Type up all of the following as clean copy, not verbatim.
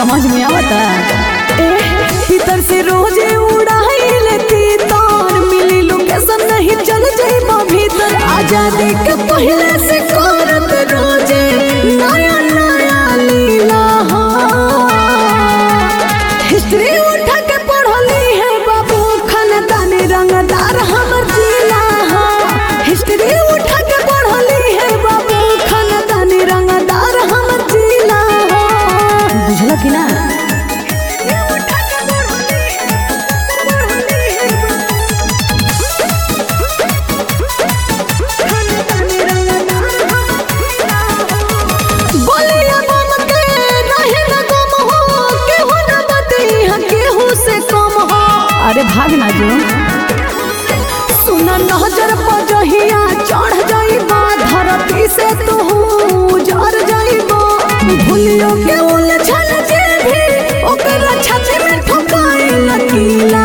समझ में आवता। भीतर से रोजे उड़ाई लेती तार, मिली लोकेशन नहीं चल जाइबा भीतर। आजादी के पहले से करत रोजे नया नया लीला। हिस्ट्री उठा के पढ़ली है बाबू, खानदानी रंगदार हमर जिला। हिस्ट्री उठा के पढ़ली है बाबू, खानदानी रंगदार हमर जिला। बुझल कि ना? अरे भाग ना जो सुना नजर पर जहिया चढ़ जाइबा, धरती से तू जर जाइबा। भूलियो के उलझल जे भी ओकरा छाती में ठोकाए लकीला।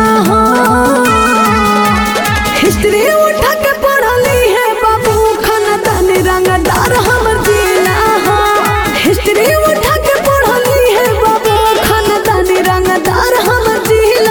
हिस्ट्री उठा के पढ़ली है बाबू, खानदानी रंगदार हमर जिला। हिस्ट्री उठा के पढ़ली है बाबू, खानदानी रंगदार हमर जिला।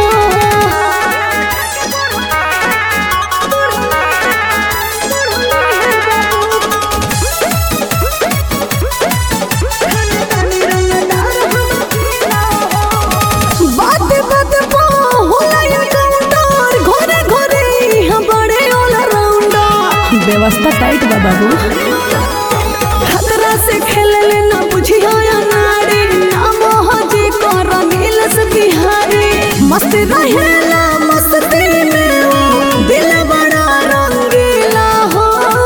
व्यवस्था टाइट बा बाबू, खतरा से खेल लेना बुझिया नारी। नाम हाजी कर नीलस बिहारी, मस्त रहेला मस्ती में वो, दिल बड़ा रंगीला हो।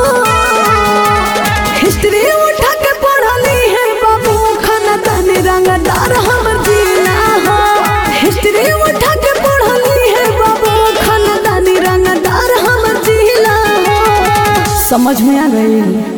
हिस्ट्री उठा के पढ़ली है बाबू, खानदानी रंगदार हमर जिला। हिस्ट्री उठा के पढ़ली है बाबू, खानदानी रंगदार हमर जिला। समझ में आ गई?